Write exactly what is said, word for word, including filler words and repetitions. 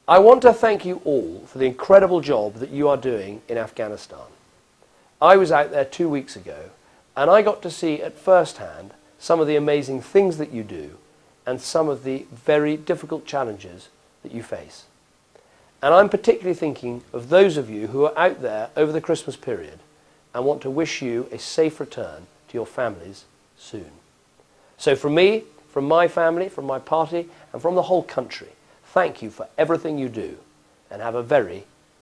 I want to thank you all for the incredible job that you are doing in Afghanistan. I was out there two weeks ago and I got to see at first hand some of the amazing things that you do and some of the very difficult challenges that you face. And I'm particularly thinking of those of you who are out there over the Christmas period and want to wish you a safe return to your families soon. So from me, from my family, from my party and from the whole country, thank you for everything you do and have a very